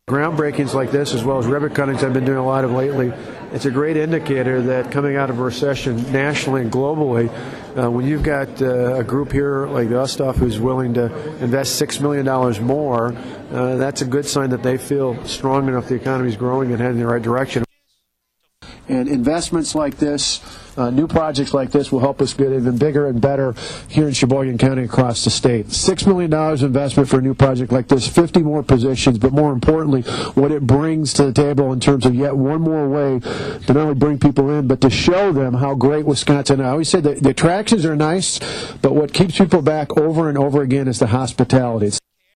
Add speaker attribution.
Speaker 1: Groundbreakings like this, as well as ribbon cuttings I've been doing a lot of lately, it's a great indicator that coming out of a recession nationally and globally, when you've got a group here like the Usthoff who's willing to invest $6 million more, that's a good sign that they feel strong enough the economy's growing and heading in the right direction. And investments like this, new projects like this will help us get even bigger and better here in Sheboygan County across the state. $6 million investment for a new project like this, 50 more positions, but more importantly, what it brings to the table in terms of yet one more way to not only bring people in, but to show them how great Wisconsin is. I always say that the attractions are nice, but what keeps people back over and over again is the hospitality.